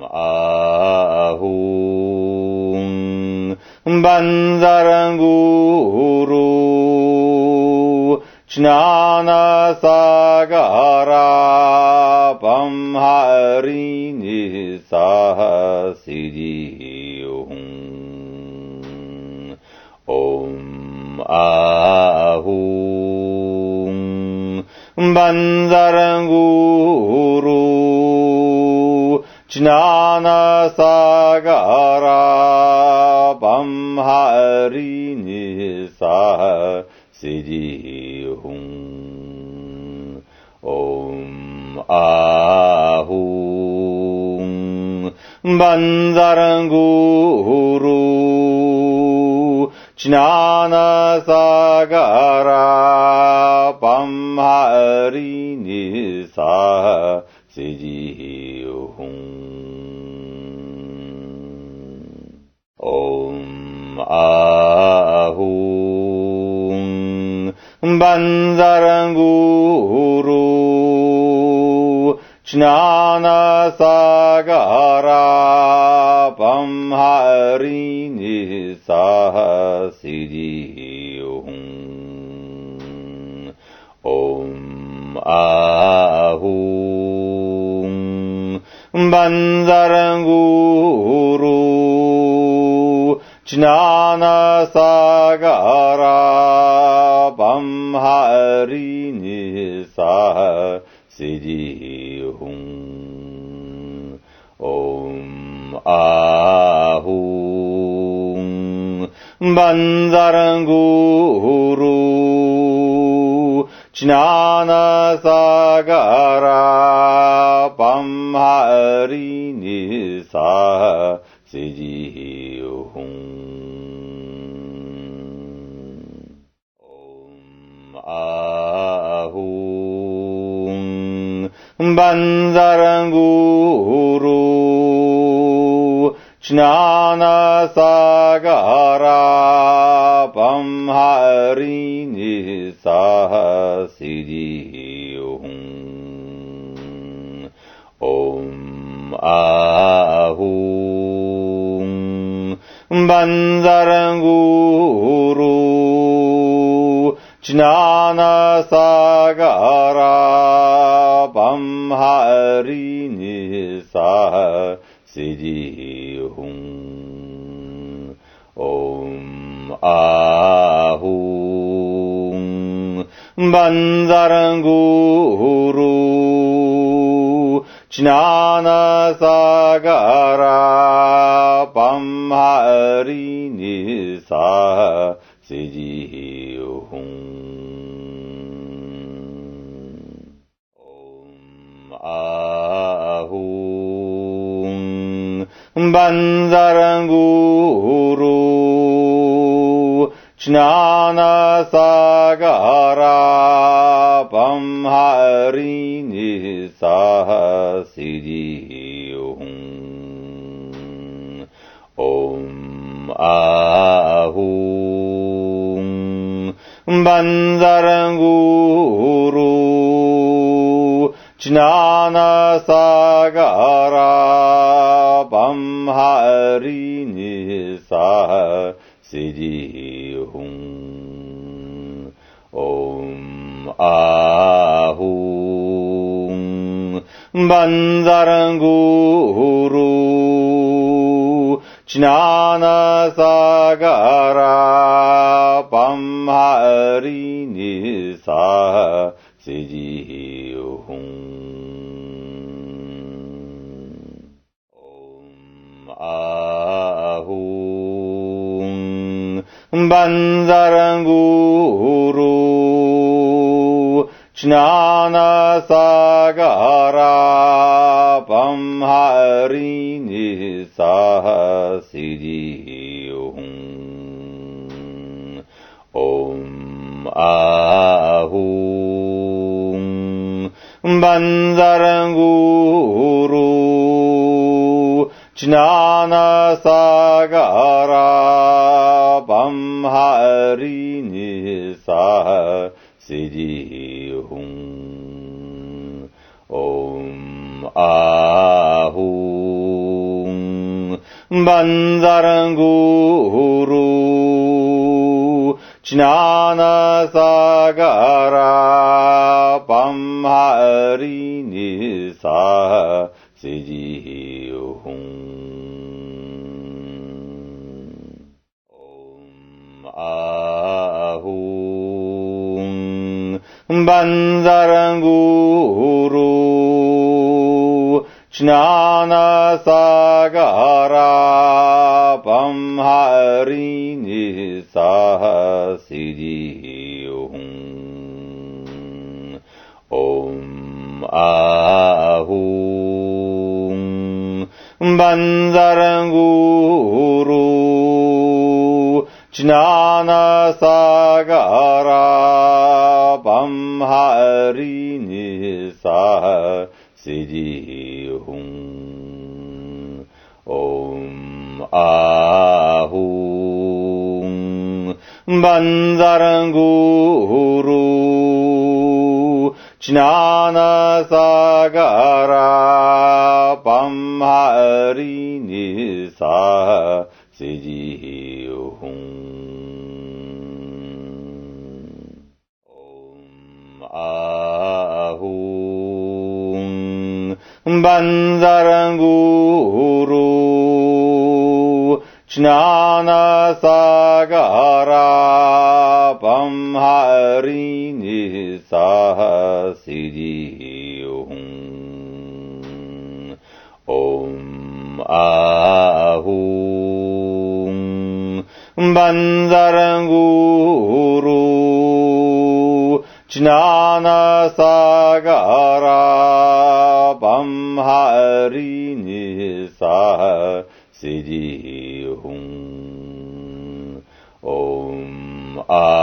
Ahum Banzaran Guru Jnana Sagara Pamharini Sahasidi Om Ahum Banzaran Guru Jnana Sagara Pamharini Sahasidi Om Ahum Banzaran Guru Jnana Sagara Pamharini Sahasidi Om Ahum Banzaran Guru Jnana Sagara Pamharini Sahasidi Om Ahum Banzaran Guru Jnana Sagara Pamharini Sahasidi Om Ahum Banzaran Guru Jnana Sagara Pamharini Sahasidi Om Ahum Banzaran Guru Jnana Sagara Pamharini Sahasidi Om Ahum Banzaran Guru Jnana Sagara Pamharini Sahasidi Om Ahum Banzaran Guru Jnana Sagara Pamharini Sahasidi Om Ahum Banzaran Guru Jnana Sagara Pamharini Sahasidi Om Ahum Banzaran Guru Jnana Sagara Pamharini Sahasidi Om Ahum Banzaran Guru Jnana Sagara Pamharini Sahasidi Om Ahum Banzaran Guru Jnana Sagara Pamharini Sahasidi Om Ahum Banzaran Guru Jnana Sagara Pamharini Sahasidi Om Ahum Banzaran Guru Jnana Sagara Pamhari Nisa Siji Hum Om Ahum Banzaran Guru Jnana Sagara Pamhari Nisa Siji Hum Om Ahum Banzaran Guru Jnana Sagara Pamhari Nisa Siji Hum Om Ahum Banzaran Guru Jnana Sagara Pamhari Nisa Siji Hum Om Ahum Banzaran Guru Jnana Sagara Pamhari Nisa Siji Hum Om Ahum Banzaran Guru Jnana Sagara Pamhari Nisa Siji Hum Om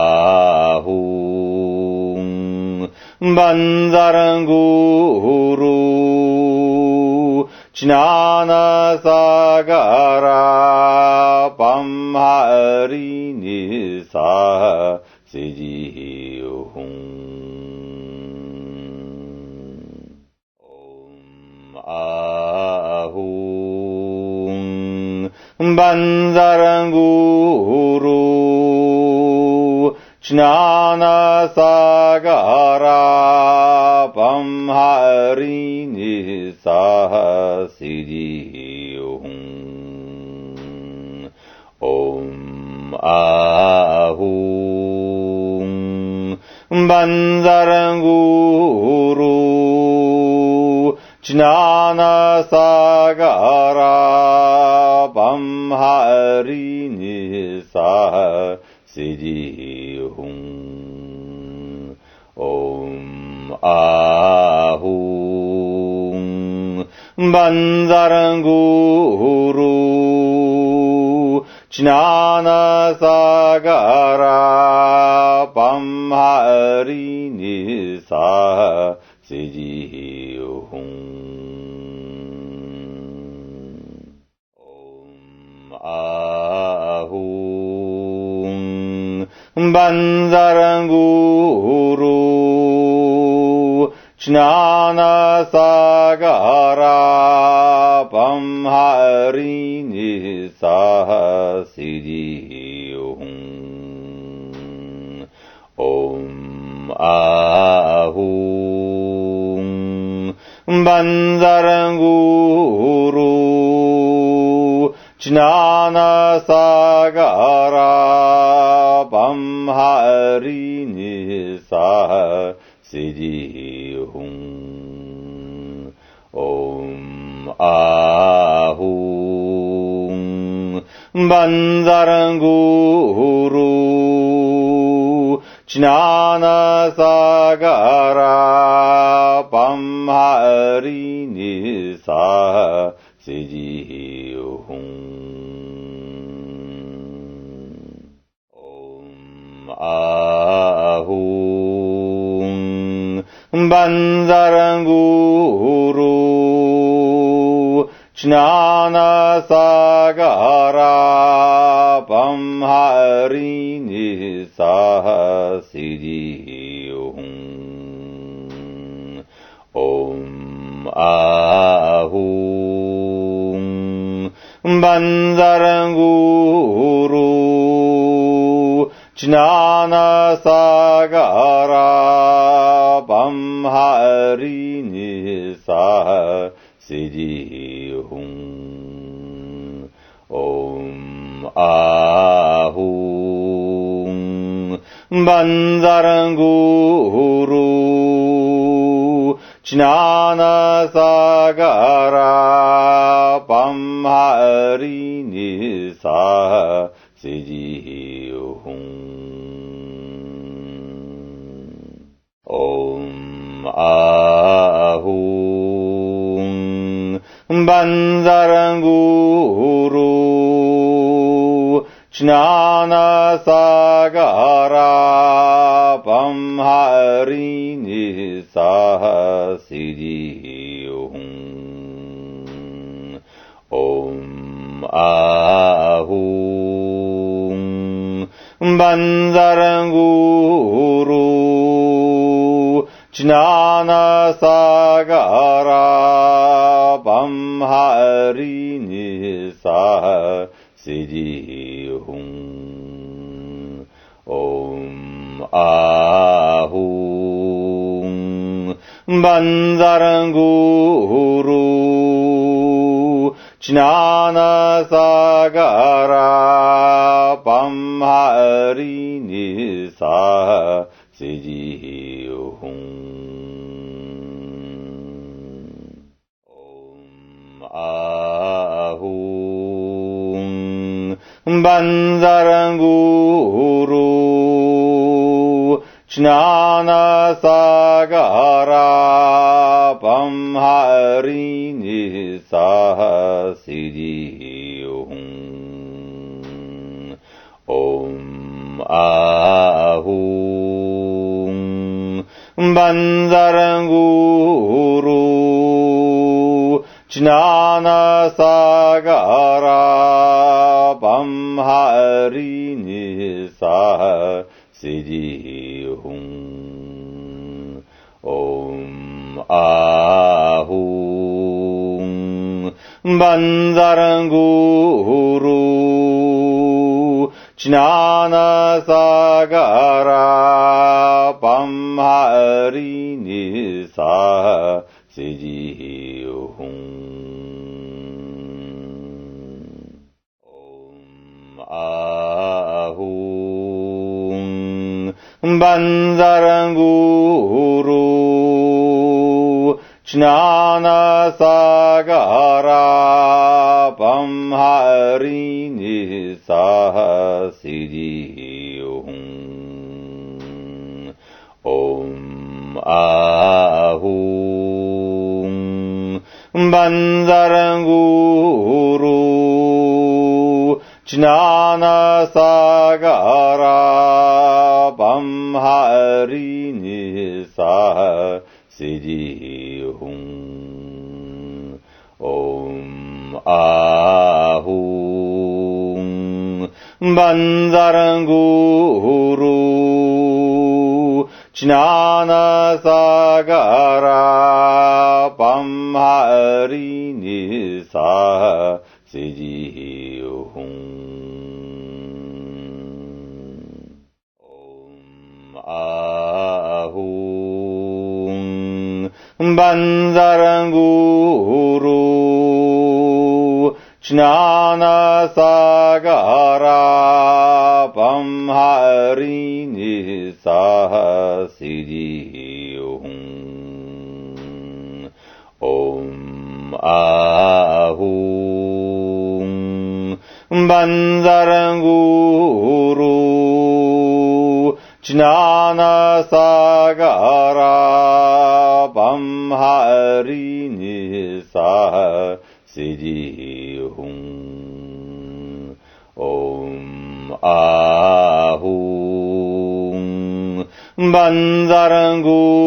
Ahum Banzaran Guru Jnana Sagara Pamhari Nisa Siji Hum Om Ahum Banzaran Guru Jnana Sagara Pamhari Nisa Siji Hum Om Ahum Banzaran Guru Jnana Sagara Pamhari Nisa Siji Hum Om Ahum Banzaran Guru Jnana Sagara Pamhari Nisa Siji Hum Om Ahum Banzaran Guru Jnana Sagara Pamhari Nisa Siji Hum Om Ahum Banzaran Guru Jnana Sagara Pamhari Nisa Siji Hum Om Ahum Banzaran Guru Jnana Sagara Pamhari Nisa Siji Hum Om Ahum Banzaran Guru Jnana Sagara Pamhari Nisa Siji Hum Om Ahum Banzaran Guru Jnana Sagara Bamhari Nisa Siddhi Hum Om Ahum Banzaran Guru Jnana Sagara Bamhari Nisa Siddhi Hum Om Ahum Banzaran Guru Jnana Sagara Bamhari Nisa Siddhi Hum Om Ahum Banzaran Guru Jnana Sagara Bamhari Nisa Siddhi Hum Om Ahum Banzaran Guru Jnana Sagara Bamhari Nisa Siddhi Hum Om Ahum Banzaran Guru Jnana Sagara Bamhari Nisa Siddhi Hum Om Ahum Banzaran Guru Jnana Sagara Bamhari Nisa Siddhi Hum Om Ahum Banzaran Guru Jnana Sagara Bamhari Nisa Siddhi Hum Om Ahum Banzaran Guru Jnana Sagara Bamhari Nisa Siddhi Hum Om Ahum Banzaran Guru Jnana Sagara Bamhari Nisa Siddhi Hum Om Ahum Banzaran Guru Jnana Sagara Bamhari Nisa Siddhi Hum Om Ahum Banzaran Guru Jnana Sagara Bamhari Nisa Siddhi Hum Om Ahum Banzaran Guru Jnana Sagara Bamhari Nisa Siddhi Hum Om Ahum Banzaran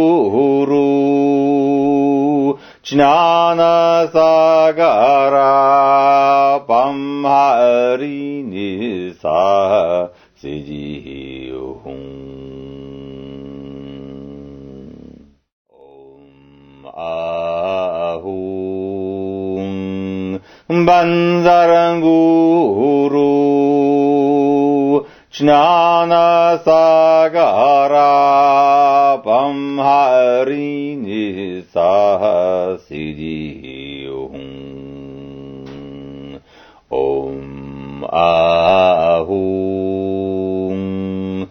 Guru Jnana Sagara Bamhari Nisa Siddhi Hum Om Ahum Banzaranguru Jnana Sagara Pamhari Nisa Siddhi Om Ahum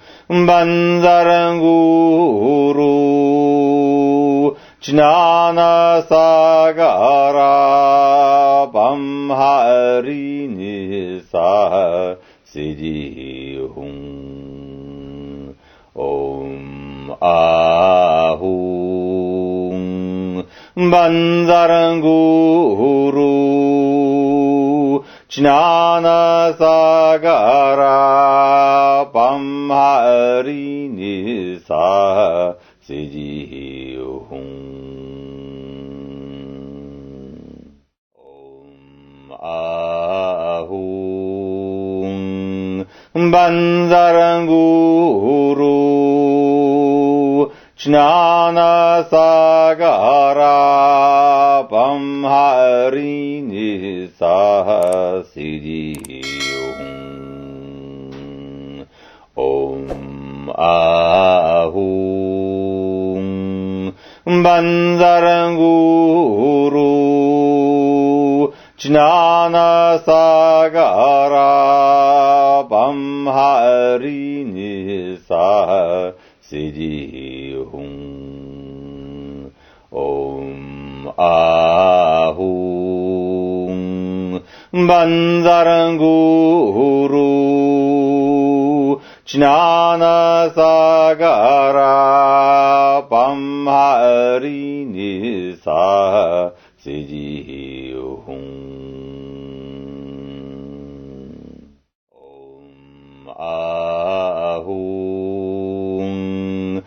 Banzaranguru Jnana Sagara Pamhari Nisa Siddhi Om Ahum Banzaranguru Jnana Sagara Pamhari Nisa Siddhi Om Ahum Banzaranguru Jnana Sagara Pamhari Nisa Siddhi Om Ahum Banzaranguru Jnana Sagara Pamhari Nisa Siddhi Om Ahum Banzaranguru Jnana Sagara Pamhari Nisa Siddhi Om Ahum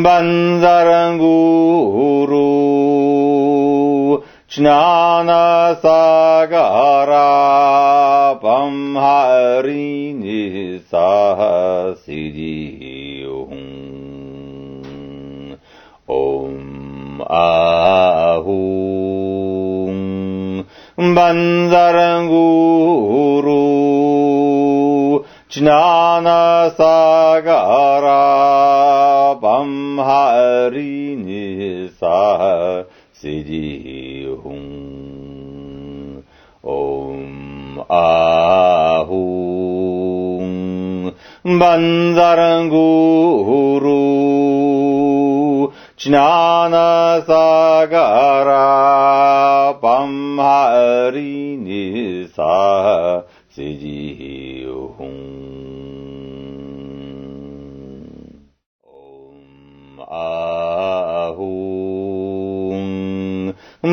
Banzaranguru Jnana Sagara Pamhari Nisa Siddhi Om Ahum Banzaranguru Jnana Sagara Pamhari Nisa Siddhi Om Ahum Banzaranguru Jnana Sagara Pamhari Nisa Siddhi Om Ahum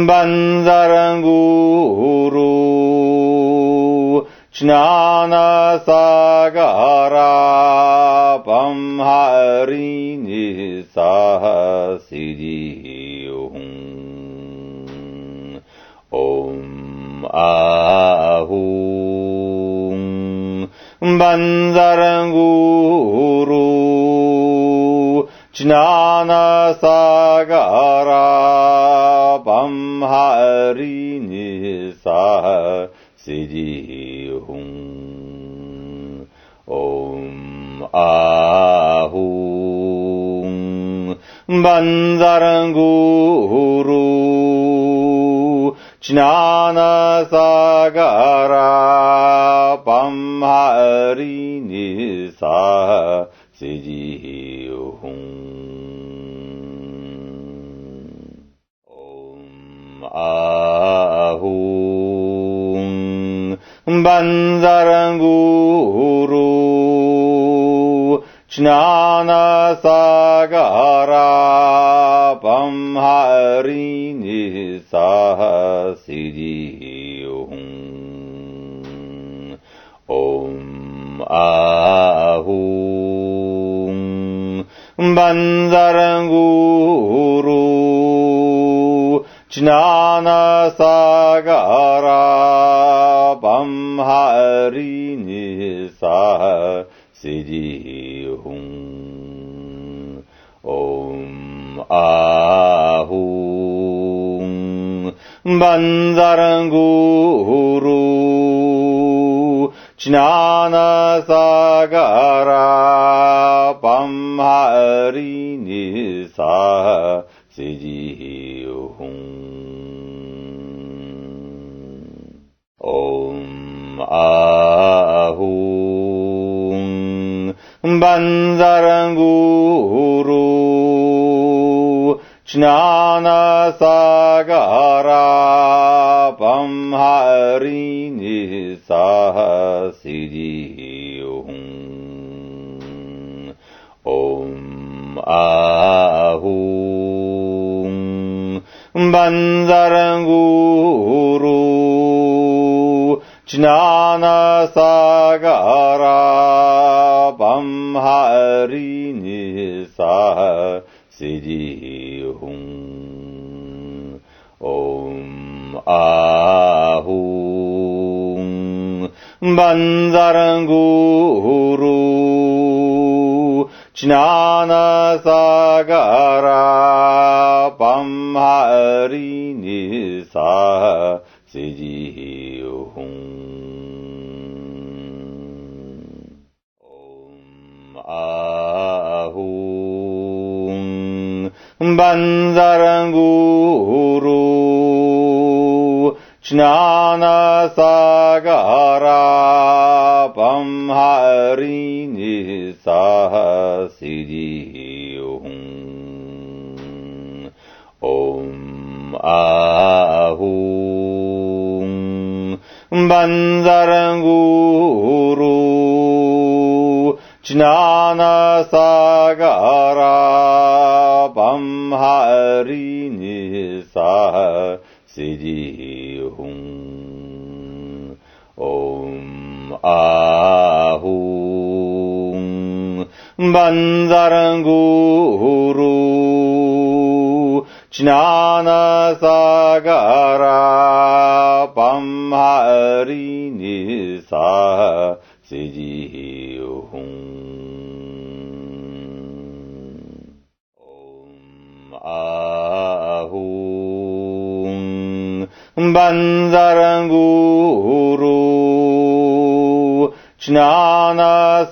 Banzaranguru Jnana Sagara Pamhari Nisa Siddhi Om Ahum Banzaranguru Jnana Sagara Pamhari Nisa Siddhi Om Ahum Banzaranguru Jnana Sagara Pamhari Nisa Siddhi Om Ahum Banzaranguru Jnana Sagara Pamhari Nisa Siddhi Om Ahum Banzaranguru Jnana Sagara Pamhari Nisa Siddhi Om Ahum Banzaranguru Jnana Sagara Pamhari Nisa Siddhi Om Ahum Banzaranguru Jnana Sagara Pamhari Nisa Siddhi Om Ahum Banzaranguru Jnana Sagara Pamhari Nisa Siddhi Om Ahum Banzaranguru Jnana Sagara Pamhari Nisa Siddhi Om Ahum Banzaranguru Jnana Sagara Pamhari Nisa Siddhi Om Ahum Banzaranguru Jnana Sagara Pamhari Nisa Siddhi Om Ahum Banzaranguru Jnana Sagara Pamhari Nisa Siddhi Om Ahum Banzaranguru Jnana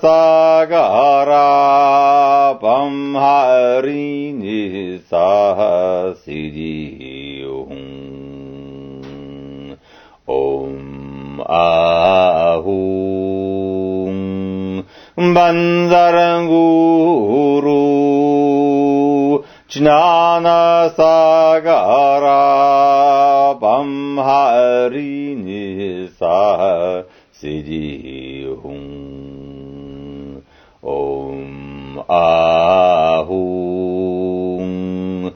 Sagara Pamhari Nisa Siddhi Om Ahum Banzaranguru Jnana Sagara Pamhari Nisa Siddhi Om Ahum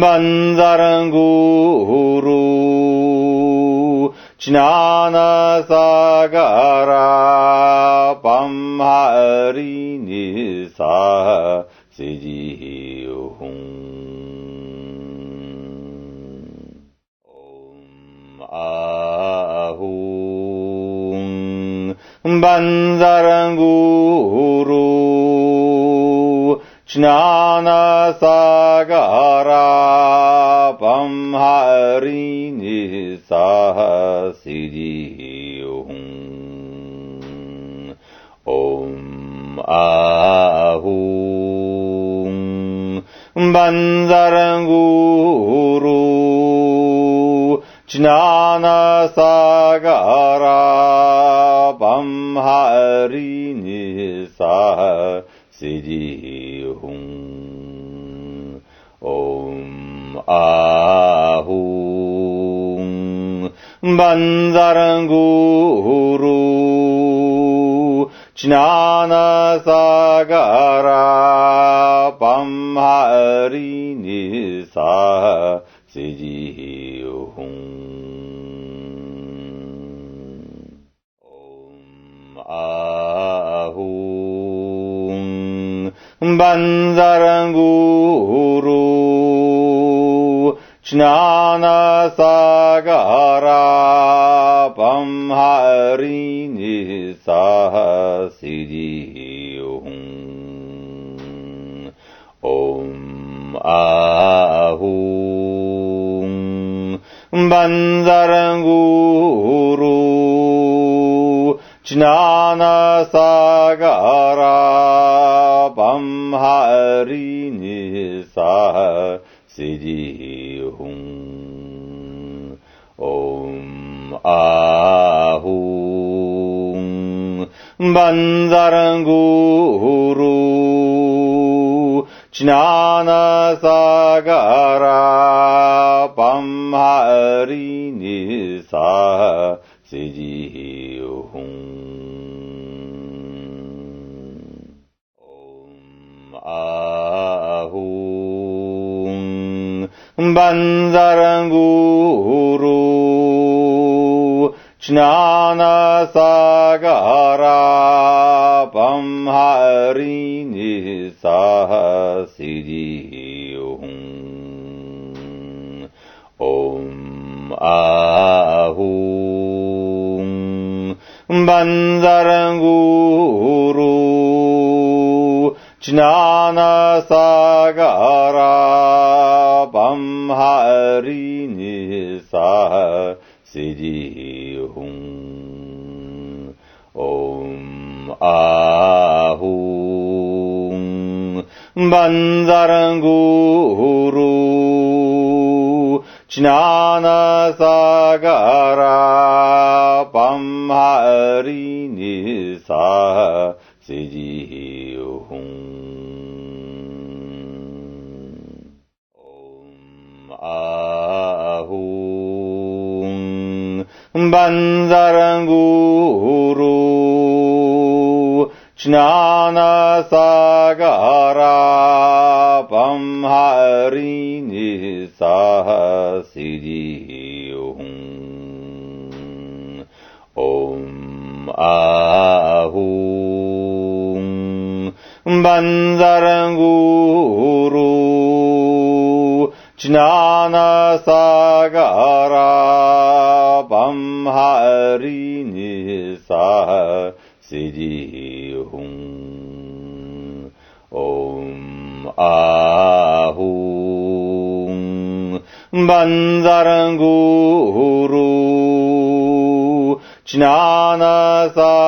Banzaranguru Jnana Sagara Pamhari Nisa Siddhi Om Ahum Banzaranguru Jnana Sagara Pamhari Nisa Siddhi Om Ahum Banzaranguru Jnana Sagara Pamhari Nisa Siddhi Om Ahum Banzaranguru Jnana Sagara Pamhari Nisa Siddhi Om Ahum Banzaranguru Jnana Sagara Pamhari Nisa Siddhi Om Ahum Banzaranguru Jnana Sagara Brahmhari Nisa Siddhi Hum. Om Ahum Bandaranguru Jnana Sagara Brahmhari Nisa Siddhi Hum. Om Ahum Bandaranguru Jnana Sagara Brahmhari Nisa Siddhi Hum. Om Ahum Bandaranguru Jnana Sagara Brahmhari Nisa Siddhi Hum. Om Ahum Bandaranguru Jnana Sagara Brahmhari Nisa Siddhi Hum. Om Ahum Bandaranguru Jnana Sagara Brahmhari Nisa Siddhi Hum. Om Ahum Bandaranguru Jnana Sagara Brahmhari Nisa Siddhi Hum. Om Ahum Bandaranguru Jnana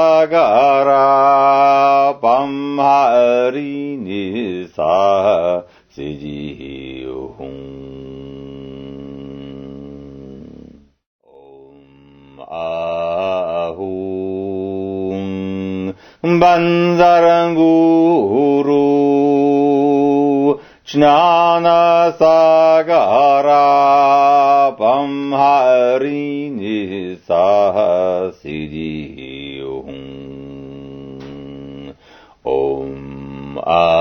Sagara Brahmhari Nisa Siddhi Hum. Om Ahum Bandaranguru Jnana Sagara Brahmhari Nisa Siddhi Hum. Om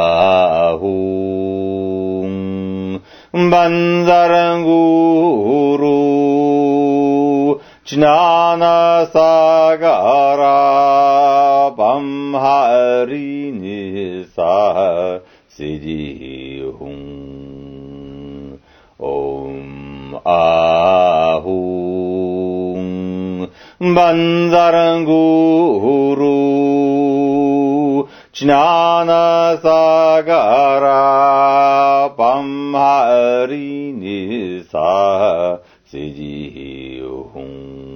Ahum Bandaranguru Jnana Sagara Brahmhari Nisa Siddhi Hum. Om Ahum Bandaranguru Jnana Sagara Brahmhari Nisa Siddhi Hum.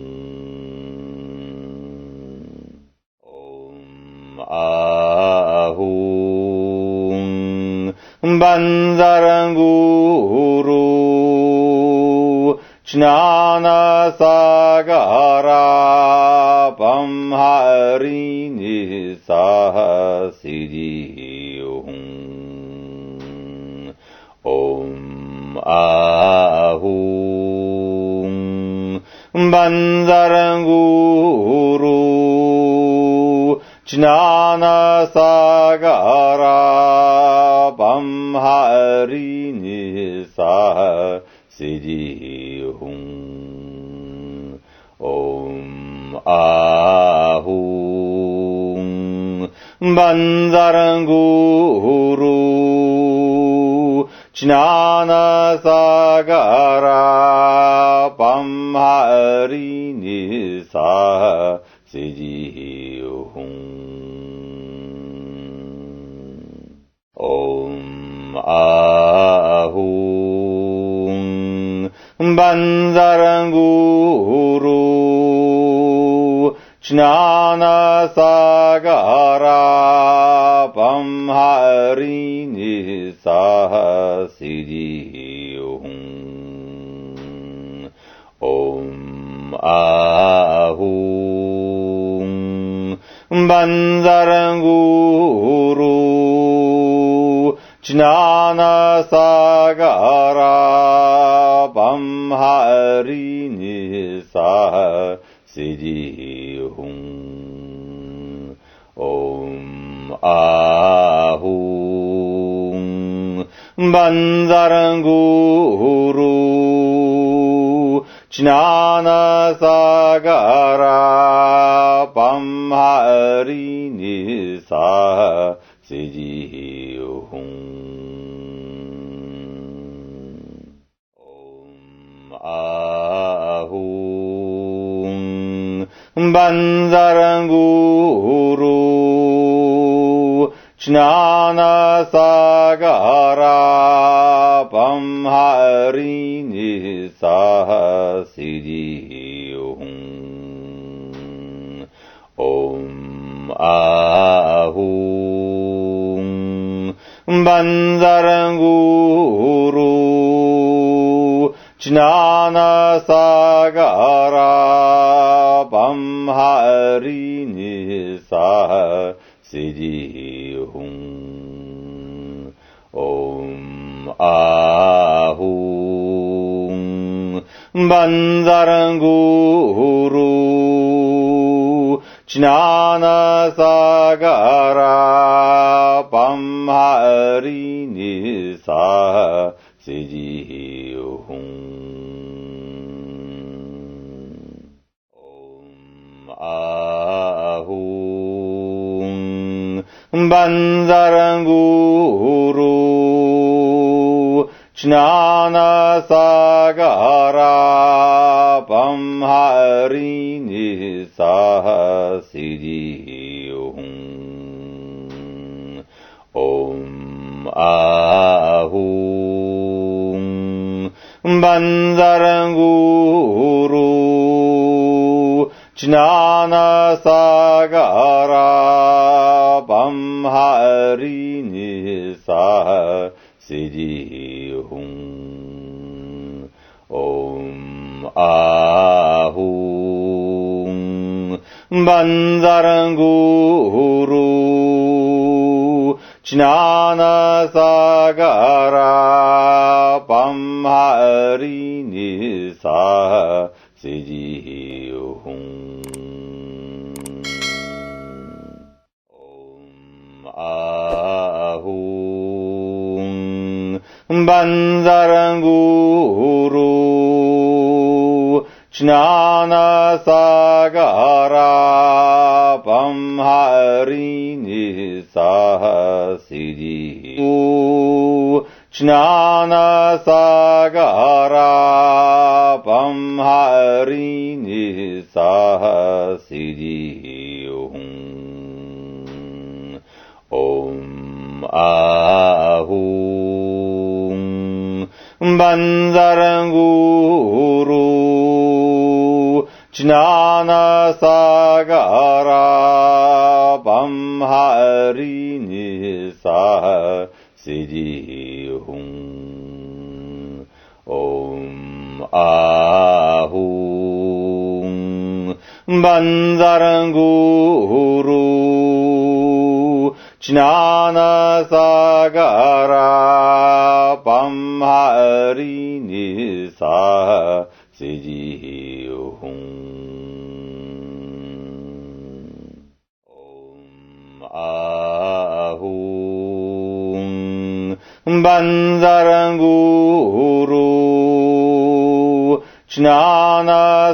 Om Ahum Bandaranguru Jnana Sagara Brahmhari Nisa Siddhi Hum. Om Ahum Bandaranguru Jnana Sagara Brahmhari Nisa Siddhi Hum. Om Ahum Bandaranguru Jnana Sagara Brahmhari Nisa Siddhi Hum. Om Ahum Bandaranguru Jnana Sagara Pamhari Nisa Siddhi Om Ahum Bandaranguru Jnana Sagara Pamhari Nisa Siddhi Om Ahum Bandaranguru Jnana Sagara Pamhari Nisa Siddhi Om Ahum Bandaranguru Jnana Sagara Pamhari Nisa Siddhi Om Ahum Bandaranguru Jnana Sagara Pamhari Nisa Siddhi Om Ahum Bandaranguru Jnana Sagara Pamhari Nisa Siddhi Om Ahum Bandaranguru Jnana Sagara Pamhari Nisa Siddhi Om Ahum Bandaranguru Jnana Sagara Pamhari Nisa Siddhi Om Ahum Bandaranguru Jnana Sagara Pamhari Nisa Siddhi Om Ahum Bandaranguru Jnana Sagara Pamhari Nisa Siddhi Jnana Sagara Pamhari Nisa Siddhi Om Ahum Bandaranguru Jnana Sagara Pamhari Nisa Siddhi Om Ahum Bandaranguru Jnana Sagara Pamhari Nisa Siddhi Om Ahum Bandaranguru Jnana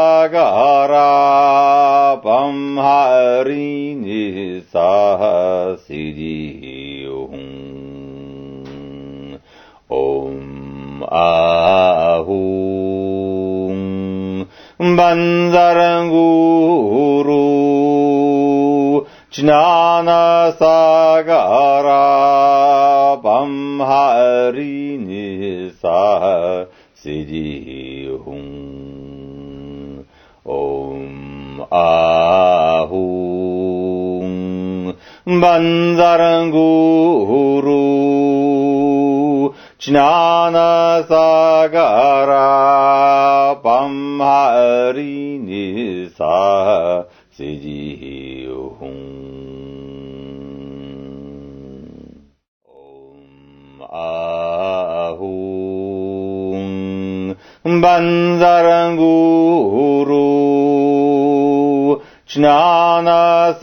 Sagara Pamhari Nisa Siddhi Om Ahum Bandaranguru Jnana Sagara Pamhari Nisa Siddhi Om Banzaranguru Jnana Sagara Pamhari Nisa Siji Om Ahum Banzaranguru Jnana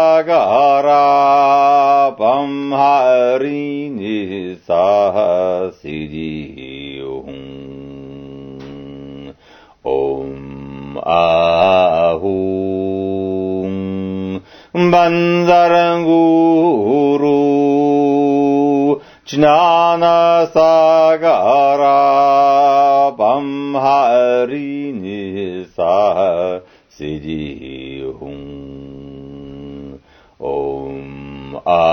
Sagara Pamhari Nisa Siji Om Ahum Banzaranguru Jnana Sagara Pamhari Nisa Siji Om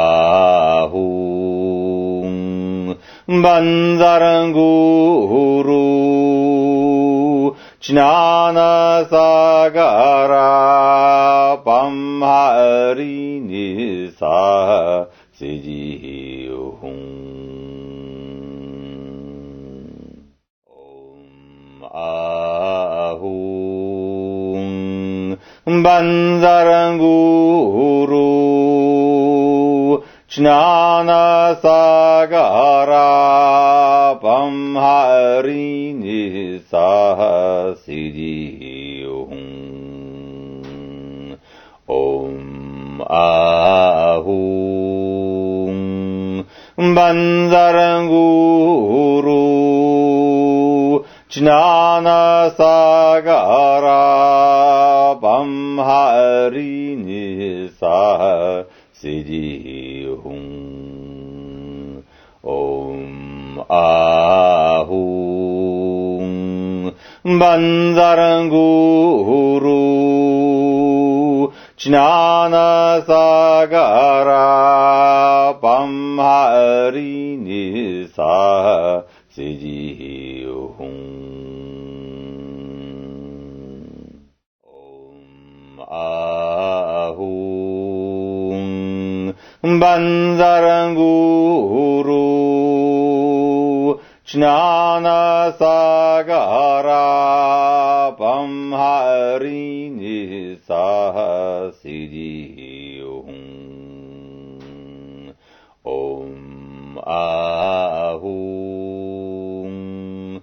Ahum Banzaranguru Jnana Sagara Pamhari Nisa Siji Om Ahum Banzaranguru Jnana Sagara Pamhari Nisa Siji Om Ahum Banzaranguru Jnana Sagara Pamhari Nisa Siji Om Ahum Banzaranguru Jnana Sagara Pamhari Nisa Siji Om Ahum Banzaranguru Jnana Sagara Pamhari Nisa Siji Om Ahum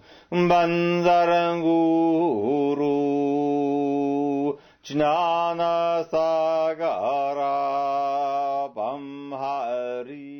Banzaranguru Jnana Sagara Pamhari